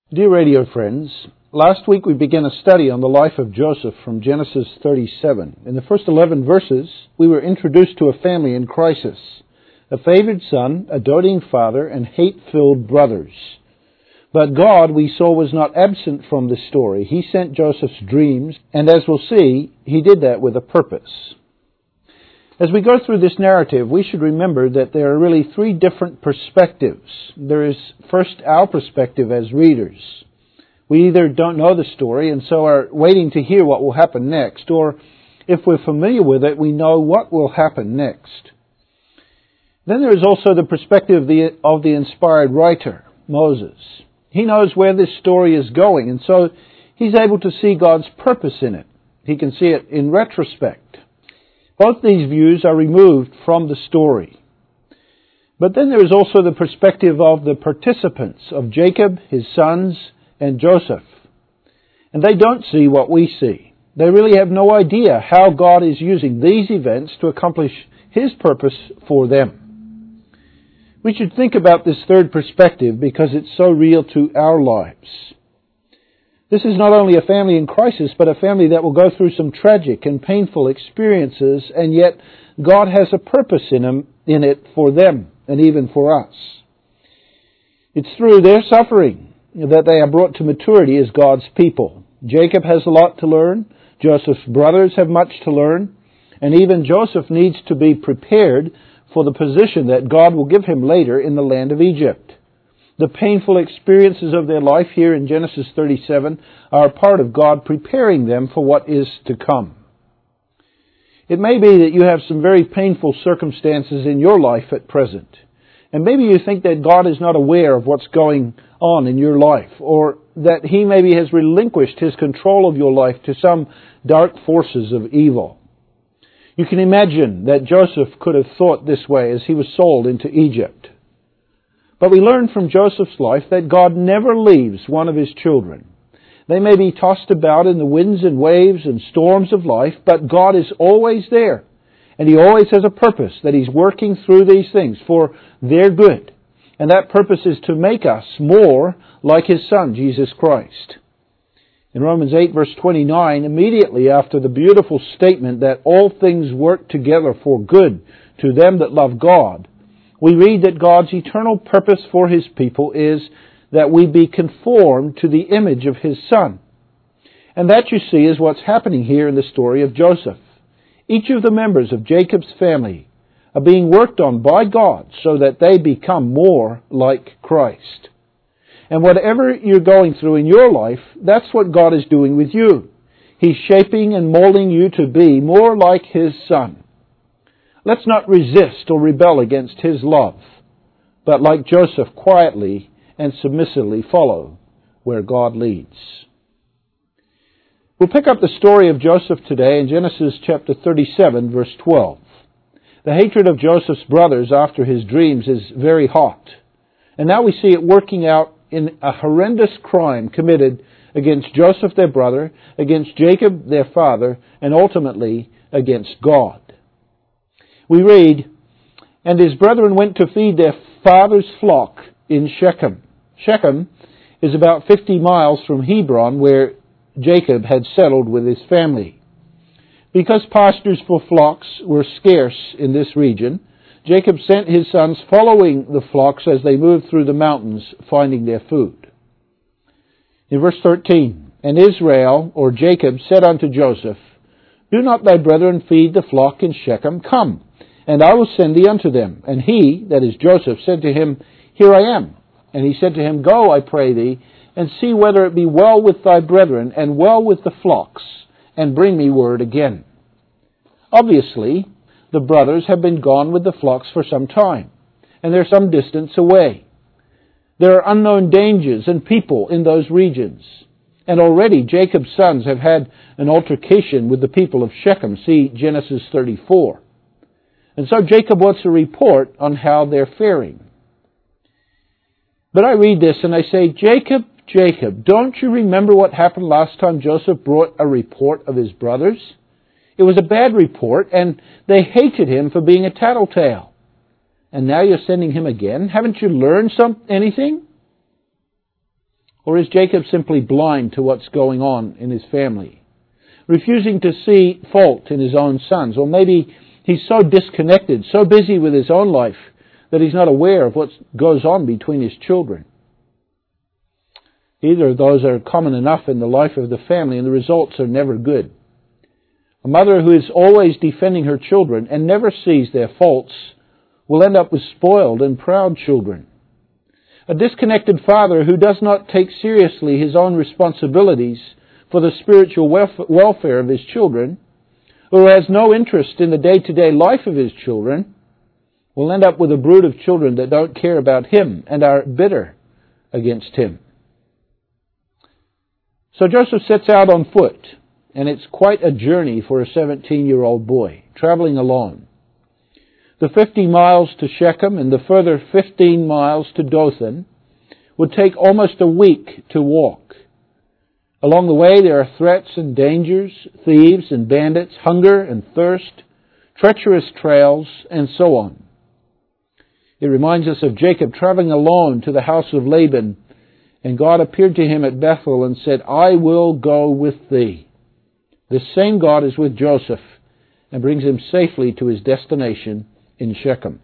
Dear radio friends, last week we began a study on the life of Joseph from Genesis 37. In the first 11 verses, we were introduced to a family in crisis, a favored son, a doting father, and hate-filled brothers. But God, we saw, was not absent from this story. He sent Joseph's dreams, and as we'll see, he did that with a purpose. As we go through this narrative, we should remember that there are really three different perspectives. There is first our perspective as readers. We either don't know the story and so are waiting to hear what will happen next, or if we're familiar with it, we know what will happen next. Then there is also the perspective of the inspired writer, Moses. He knows where this story is going, and so he's able to see God's purpose in it. He can see it in retrospect. Both these views are removed from the story. But then there is also the perspective of the participants, of Jacob, his sons, and Joseph. And they don't see what we see. They really have no idea how God is using these events to accomplish His purpose for them. We should think about this third perspective because it's so real to our lives. This is not only a family in crisis, but a family that will go through some tragic and painful experiences, and yet God has a purpose in it for them and even for us. It's through their suffering that they are brought to maturity as God's people. Jacob has a lot to learn. Joseph's brothers have much to learn. And even Joseph needs to be prepared for the position that God will give him later in the land of Egypt. The painful experiences of their life here in Genesis 37 are a part of God preparing them for what is to come. It may be that you have some very painful circumstances in your life at present. And maybe you think that God is not aware of what's going on in your life, or that He maybe has relinquished His control of your life to some dark forces of evil. You can imagine that Joseph could have thought this way as he was sold into Egypt. But we learn from Joseph's life that God never leaves one of His children. They may be tossed about in the winds and waves and storms of life, but God is always there. And He always has a purpose that He's working through these things for their good. And that purpose is to make us more like His Son, Jesus Christ. In Romans 8, verse 29, immediately after the beautiful statement that all things work together for good to them that love God, we read that God's eternal purpose for His people is that we be conformed to the image of His Son. And that, you see, is what's happening here in the story of Joseph. Each of the members of Jacob's family are being worked on by God so that they become more like Christ. And whatever you're going through in your life, that's what God is doing with you. He's shaping and molding you to be more like His Son. Let's not resist or rebel against His love, but like Joseph, quietly and submissively follow where God leads. We'll pick up the story of Joseph today in Genesis chapter 37, verse 12. The hatred of Joseph's brothers after his dreams is very hot. And now we see it working out in a horrendous crime committed against Joseph, their brother, against Jacob, their father, and ultimately against God. We read, "And his brethren went to feed their father's flock in Shechem." Shechem is about 50 miles from Hebron, where Jacob had settled with his family. Because pastures for flocks were scarce in this region, Jacob sent his sons following the flocks as they moved through the mountains, finding their food. In verse 13, "And Israel, or Jacob, said unto Joseph, Do not thy brethren feed the flock in Shechem? Come, and I will send thee unto them. And he," that is Joseph, "said to him, Here I am. And he said to him, Go, I pray thee, and see whether it be well with thy brethren, and well with the flocks, and bring me word again." Obviously, the brothers have been gone with the flocks for some time, and they're some distance away. There are unknown dangers and people in those regions. And already Jacob's sons have had an altercation with the people of Shechem. See Genesis 34. And so Jacob wants a report on how they're faring. But I read this and I say, Jacob, Jacob, don't you remember what happened last time Joseph brought a report of his brothers? It was a bad report, and they hated him for being a tattletale. And now you're sending him again? Haven't you learned anything? Or is Jacob simply blind to what's going on in his family, refusing to see fault in his own sons? Or maybe he's so disconnected, so busy with his own life, that he's not aware of what goes on between his children. Either of those are common enough in the life of the family, and the results are never good. A mother who is always defending her children and never sees their faults will end up with spoiled and proud children. A disconnected father who does not take seriously his own responsibilities for the spiritual welfare of his children, who has no interest in the day-to-day life of his children, will end up with a brood of children that don't care about him and are bitter against him. So Joseph sets out on foot, and it's quite a journey for a 17-year-old boy, traveling alone. The 50 miles to Shechem and the further 15 miles to Dothan would take almost a week to walk. Along the way there are threats and dangers, thieves and bandits, hunger and thirst, treacherous trails, and so on. It reminds us of Jacob traveling alone to the house of Laban, and God appeared to him at Bethel and said, "I will go with thee." This same God is with Joseph and brings him safely to his destination in Shechem.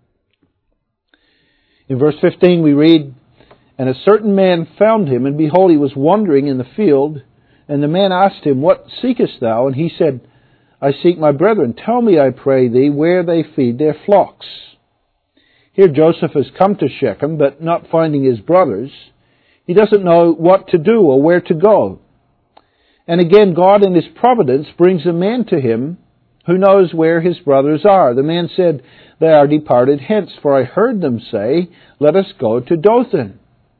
In verse 15 we read, "And a certain man found him, and behold, he was wandering in the field. And the man asked him, What seekest thou? And he said, I seek my brethren. Tell me, I pray thee, where they feed their flocks." Here Joseph has come to Shechem, but not finding his brothers, he doesn't know what to do or where to go. And again, God in His providence brings a man to him who knows where his brothers are. The man said, "They are departed hence, for I heard them say, Let us go to Dothan."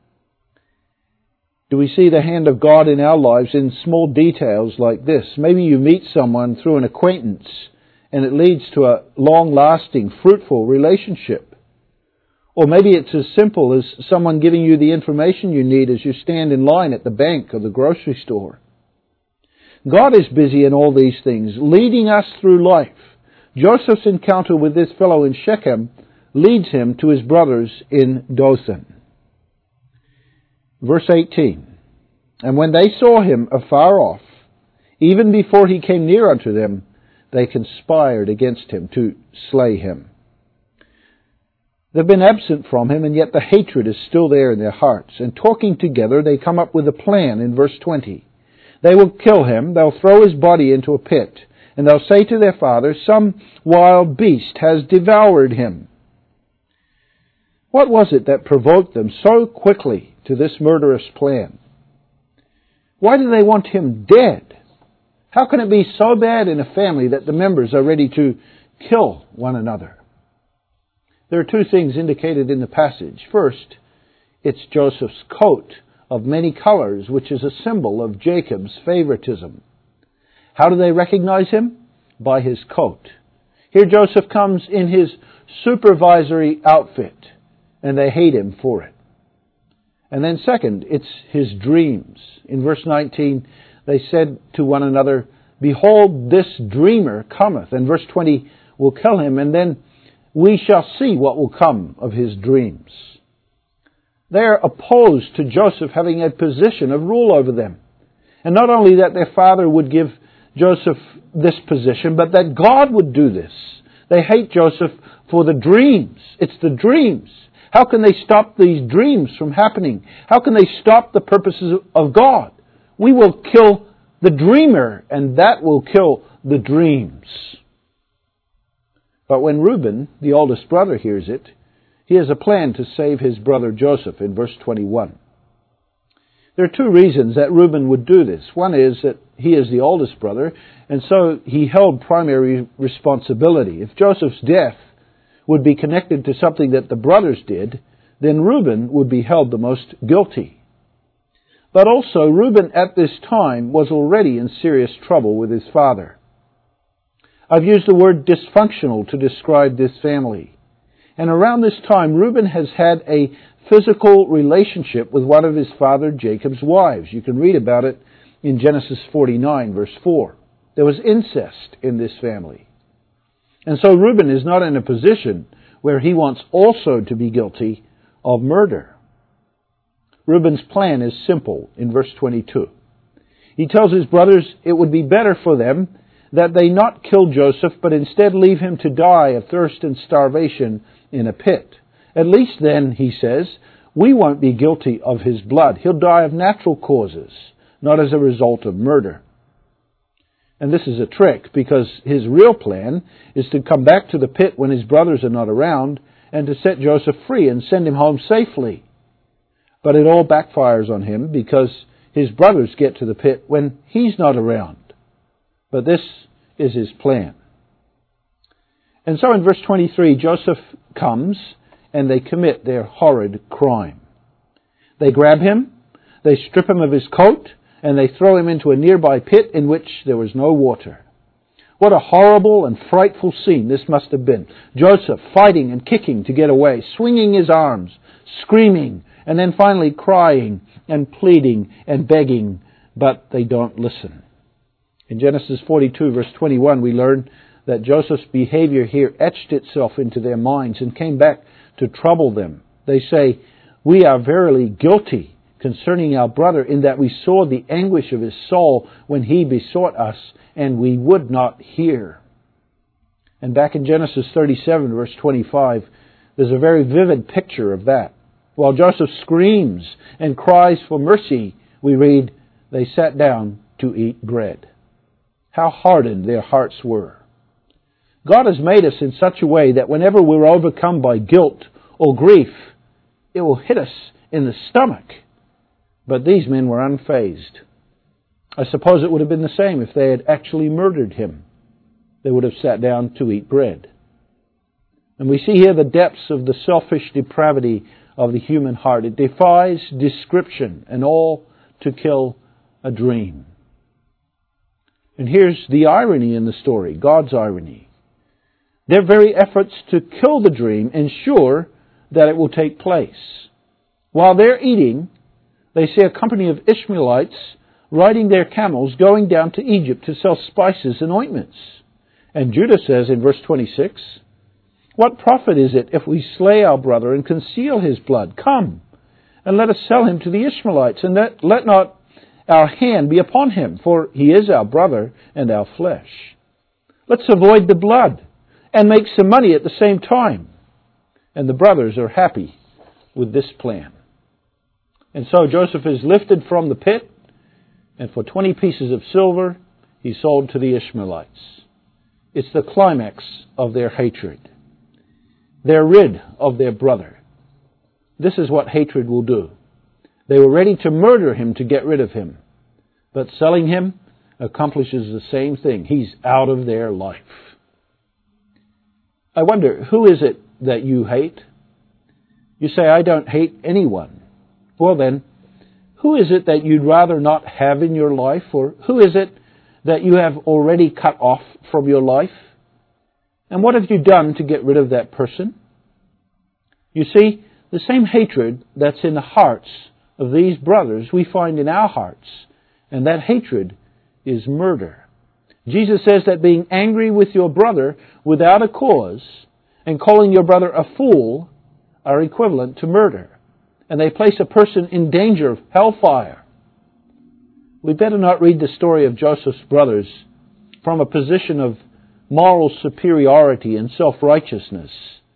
Do we see the hand of God in our lives in small details like this? Maybe you meet someone through an acquaintance, and it leads to a long-lasting, fruitful relationship. Or maybe it's as simple as someone giving you the information you need as you stand in line at the bank or the grocery store. God is busy in all these things, leading us through life. Joseph's encounter with this fellow in Shechem leads him to his brothers in Dothan. Verse 18, "And when they saw him afar off, even before he came near unto them, they conspired against him to slay him." They've been absent from him, and yet the hatred is still there in their hearts. And talking together, they come up with a plan in verse 20. They will kill him, they'll throw his body into a pit, and they'll say to their father, "Some wild beast has devoured him." What was it that provoked them so quickly to this murderous plan? Why do they want him dead? How can it be so bad in a family that the members are ready to kill one another? There are two things indicated in the passage. First, it's Joseph's coat of many colors, which is a symbol of Jacob's favoritism. How do they recognize him? By his coat. Here Joseph comes in his supervisory outfit, and they hate him for it. And then second, it's his dreams. In verse 19, they said to one another, "Behold, this dreamer cometh." And verse 20, "We'll kill him, and then we shall see what will come of his dreams." They are opposed to Joseph having a position of rule over them. And not only that their father would give Joseph this position, but that God would do this. They hate Joseph for the dreams. It's the dreams. How can they stop these dreams from happening? How can they stop the purposes of God? We will kill the dreamer, and that will kill the dreams. But when Reuben, the oldest brother, hears it, he has a plan to save his brother Joseph in verse 21. There are two reasons that Reuben would do this. One is that he is the oldest brother, and so he held primary responsibility. If Joseph's death would be connected to something that the brothers did, then Reuben would be held the most guilty. But also, Reuben at this time was already in serious trouble with his father. I've used the word dysfunctional to describe this family. And around this time, Reuben has had a physical relationship with one of his father Jacob's wives. You can read about it in Genesis 49, verse 4. There was incest in this family. And so Reuben is not in a position where he wants also to be guilty of murder. Reuben's plan is simple in verse 22. He tells his brothers it would be better for them that they not kill Joseph, but instead leave him to die of thirst and starvation in a pit. At least then, he says, we won't be guilty of his blood. He'll die of natural causes, not as a result of murder. And this is a trick, because his real plan is to come back to the pit when his brothers are not around and to set Joseph free and send him home safely. But it all backfires on him because his brothers get to the pit when he's not around. But this is his plan. And so in verse 23, Joseph comes and they commit their horrid crime. They grab him, they strip him of his coat, and they throw him into a nearby pit in which there was no water. What a horrible and frightful scene this must have been. Joseph fighting and kicking to get away, swinging his arms, screaming, and then finally crying and pleading and begging, but they don't listen. In Genesis 42, verse 21, we learn that Joseph's behavior here etched itself into their minds and came back to trouble them. They say, "We are verily guilty concerning our brother, in that we saw the anguish of his soul when he besought us, and we would not hear." And back in Genesis 37, verse 25, there's a very vivid picture of that. While Joseph screams and cries for mercy, we read, they sat down to eat bread. How hardened their hearts were. God has made us in such a way that whenever we're overcome by guilt or grief, it will hit us in the stomach. But these men were unfazed. I suppose it would have been the same if they had actually murdered him. They would have sat down to eat bread. And we see here the depths of the selfish depravity of the human heart. It defies description, and all to kill a dream. And here's the irony in the story, God's irony. Their very efforts to kill the dream ensure that it will take place. While they're eating, they see a company of Ishmaelites riding their camels going down to Egypt to sell spices and ointments. And Judah says in verse 26, "What profit is it if we slay our brother and conceal his blood? Come, and let us sell him to the Ishmaelites, and let not our hand be upon him, for he is our brother and our flesh. Let's avoid the blood and make some money at the same time." And the brothers are happy with this plan. And so Joseph is lifted from the pit, and for 20 pieces of silver, he's sold to the Ishmaelites. It's the climax of their hatred. They're rid of their brother. This is what hatred will do. They were ready to murder him to get rid of him. But selling him accomplishes the same thing. He's out of their life. I wonder, who is it that you hate? You say, "I don't hate anyone." Well then, who is it that you'd rather not have in your life? Or who is it that you have already cut off from your life? And what have you done to get rid of that person? You see, the same hatred that's in the hearts of these brothers we find in our hearts, and that hatred is murder. Jesus says that being angry with your brother without a cause and calling your brother a fool are equivalent to murder, and they place a person in danger of hellfire. We better not read the story of Joseph's brothers from a position of moral superiority and self-righteousness,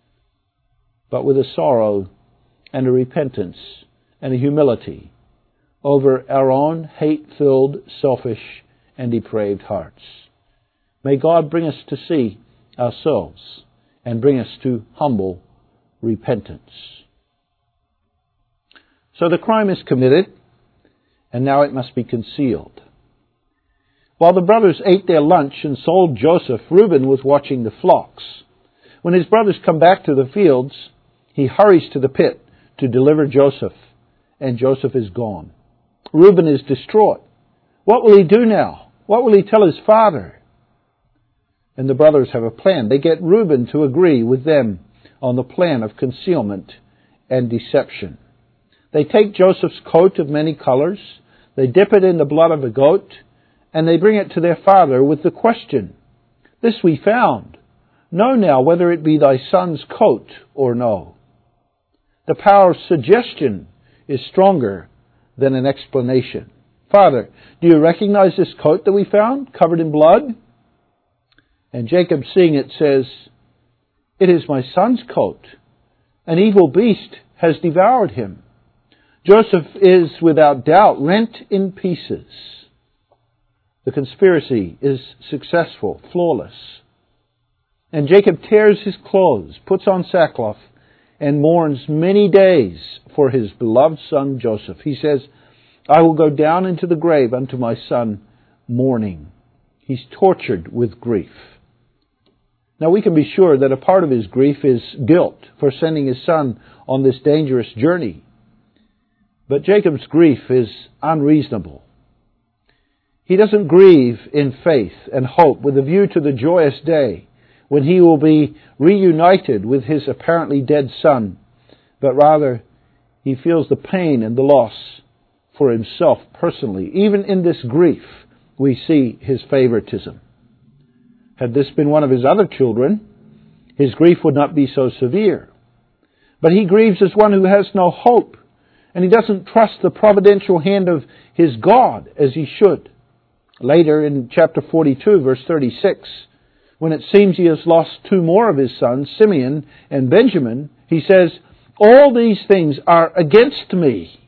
but with a sorrow and a repentance and a humility over our own hate-filled, selfish, and depraved hearts. May God bring us to see ourselves and bring us to humble repentance. So the crime is committed, and now it must be concealed. While the brothers ate their lunch and sold Joseph, Reuben was watching the flocks. When his brothers come back to the fields, he hurries to the pit to deliver Joseph, and Joseph is gone. Reuben is distraught. What will he do now? What will he tell his father? And the brothers have a plan. They get Reuben to agree with them on the plan of concealment and deception. They take Joseph's coat of many colors, they dip it in the blood of a goat, and they bring it to their father with the question, "This we found. Know now whether it be thy son's coat or no." The power of suggestion is stronger than an explanation. Father, do you recognize this coat that we found, covered in blood? And Jacob, seeing it, says, it is my son's coat. An evil beast has devoured him. Joseph is, without doubt, rent in pieces. The conspiracy is successful, flawless. And Jacob tears his clothes, puts on sackcloth, and mourns many days for his beloved son Joseph. He says, I will go down into the grave unto my son mourning. He's tortured with grief. Now we can be sure that a part of his grief is guilt for sending his son on this dangerous journey. But Jacob's grief is unreasonable. He doesn't grieve in faith and hope with a view to the joyous day when he will be reunited with his apparently dead son, but rather he feels the pain and the loss for himself personally. Even in this grief, we see his favoritism. Had this been one of his other children, his grief would not be so severe. But he grieves as one who has no hope, and he doesn't trust the providential hand of his God as he should. Later in chapter 42, verse 36, when it seems he has lost two more of his sons, Simeon and Benjamin, he says, all these things are against me.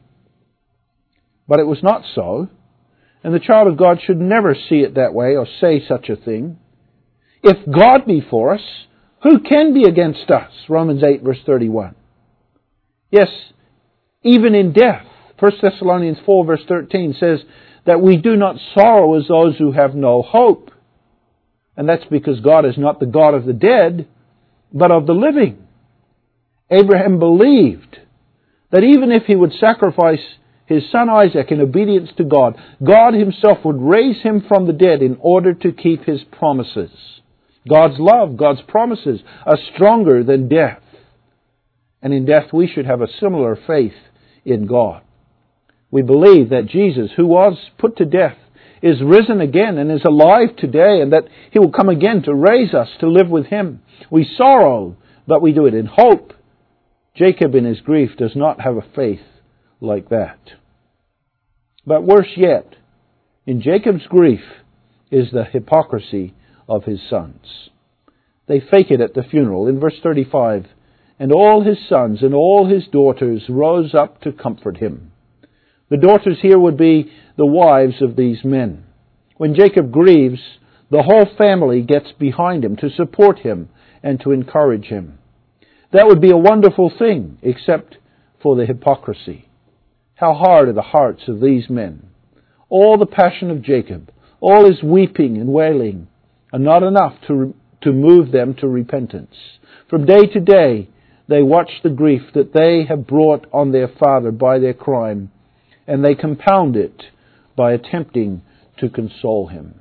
But it was not so, and the child of God should never see it that way or say such a thing. If God be for us, who can be against us? Romans 8, verse 31. Yes, even in death, 1 Thessalonians 4, verse 13 says that we do not sorrow as those who have no hope. And that's because God is not the God of the dead, but of the living. Abraham believed that even if he would sacrifice his son Isaac in obedience to God, God himself would raise him from the dead in order to keep his promises. God's love, God's promises are stronger than death. And in death we should have a similar faith in God. We believe that Jesus, who was put to death, is risen again and is alive today, and that he will come again to raise us to live with him. We sorrow, but we do it in hope. Jacob in his grief does not have a faith like that. But worse yet, in Jacob's grief is the hypocrisy of his sons. They fake it at the funeral. In verse 35, and all his sons and all his daughters rose up to comfort him. The daughters here would be the wives of these men. When Jacob grieves, the whole family gets behind him to support him and to encourage him. That would be a wonderful thing, except for the hypocrisy. How hard are the hearts of these men. All the passion of Jacob, all his weeping and wailing, are not enough to move them to repentance. From day to day, they watch the grief that they have brought on their father by their crime, and they compound it by attempting to console him.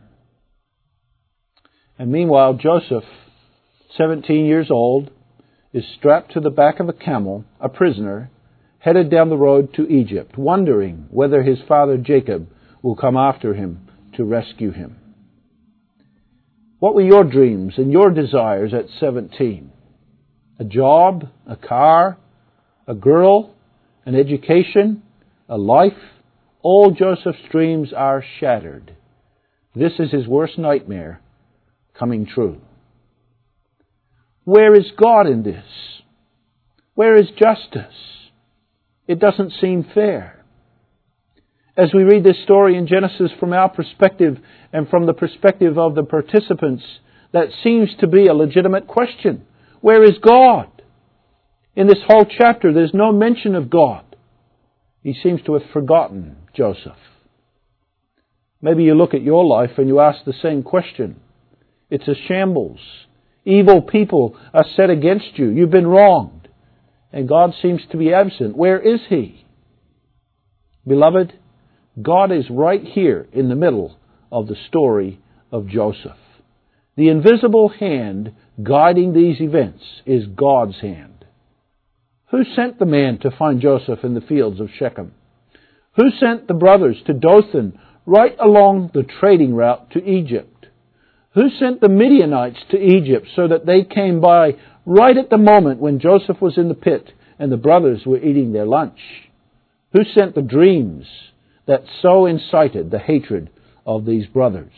And meanwhile, Joseph, 17 years old, is strapped to the back of a camel, a prisoner, headed down the road to Egypt, wondering whether his father Jacob will come after him to rescue him. What were your dreams and your desires at 17? A job, a car, a girl, an education, a life? All Joseph's dreams are shattered. This is his worst nightmare coming true. Where is God in this? Where is justice? It doesn't seem fair. As we read this story in Genesis from our perspective and from the perspective of the participants, that seems to be a legitimate question. Where is God? In this whole chapter, there's no mention of God. He seems to have forgotten Joseph. Maybe you look at your life and you ask the same question. It's a shambles. Evil people are set against you. You've been wronged. And God seems to be absent. Where is He? Beloved, God is right here in the middle of the story of Joseph. The invisible hand guiding these events is God's hand. Who sent the man to find Joseph in the fields of Shechem? Who sent the brothers to Dothan right along the trading route to Egypt? Who sent the Midianites to Egypt so that they came by right at the moment when Joseph was in the pit and the brothers were eating their lunch? Who sent the dreams that so incited the hatred of these brothers?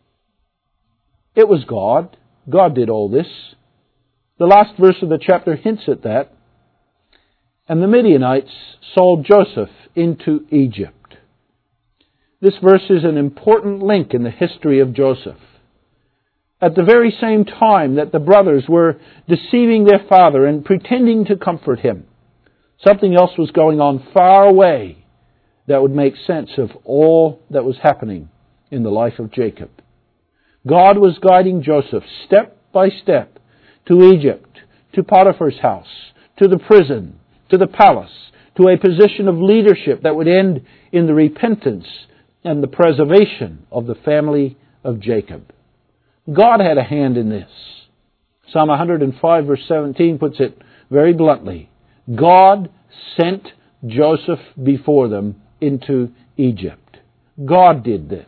It was God. God did all this. The last verse of the chapter hints at that. And the Midianites sold Joseph into Egypt. This verse is an important link in the history of Joseph. At the very same time that the brothers were deceiving their father and pretending to comfort him, something else was going on far away that would make sense of all that was happening in the life of Jacob. God was guiding Joseph step by step to Egypt, to Potiphar's house, to the prison, to the palace, to a position of leadership that would end in the repentance and the preservation of the family of Jacob. God had a hand in this. Psalm 105 verse 17 puts it very bluntly. God sent Joseph before them into Egypt. God did this.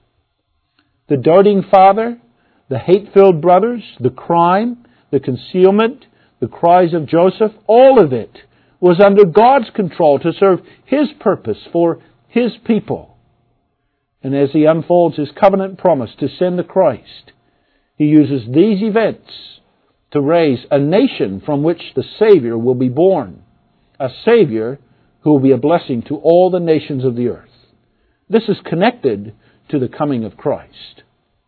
The doting father, the hate-filled brothers, the crime, the concealment, the cries of Joseph, all of it was under God's control to serve His purpose for His people. And as He unfolds His covenant promise to send the Christ, He uses these events to raise a nation from which the Savior will be born, a Savior who will be a blessing to all the nations of the earth. This is connected to the coming of Christ.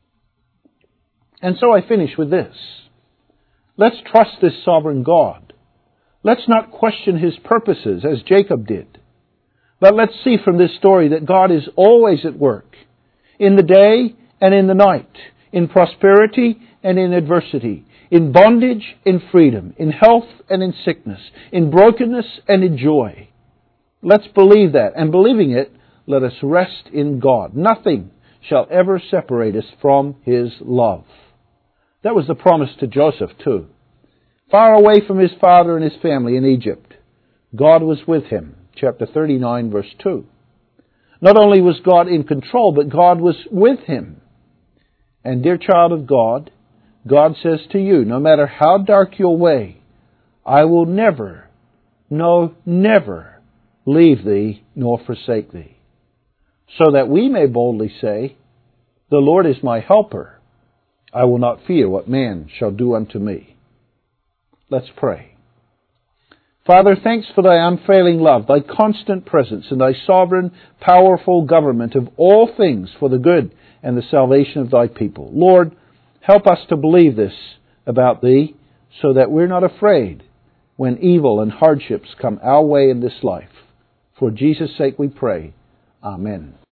And so I finish with this. Let's trust this sovereign God. Let's not question His purposes as Jacob did. But let's see from this story that God is always at work, in the day and in the night, in prosperity and in adversity, in bondage and freedom, in health and in sickness, in brokenness and in joy. Let's believe that, and believing it, let us rest in God. Nothing shall ever separate us from His love. That was the promise to Joseph too. Far away from his father and his family in Egypt, God was with him. Chapter 39, verse 2. Not only was God in control, but God was with him. And dear child of God, God says to you, no matter how dark your way, I will never, no, never leave thee nor forsake thee. So that we may boldly say, the Lord is my helper. I will not fear what man shall do unto me. Let's pray. Father, thanks for Thy unfailing love, Thy constant presence, and Thy sovereign, powerful government of all things for the good and the salvation of Thy people. Lord, help us to believe this about Thee so that we're not afraid when evil and hardships come our way in this life. For Jesus' sake we pray. Amen.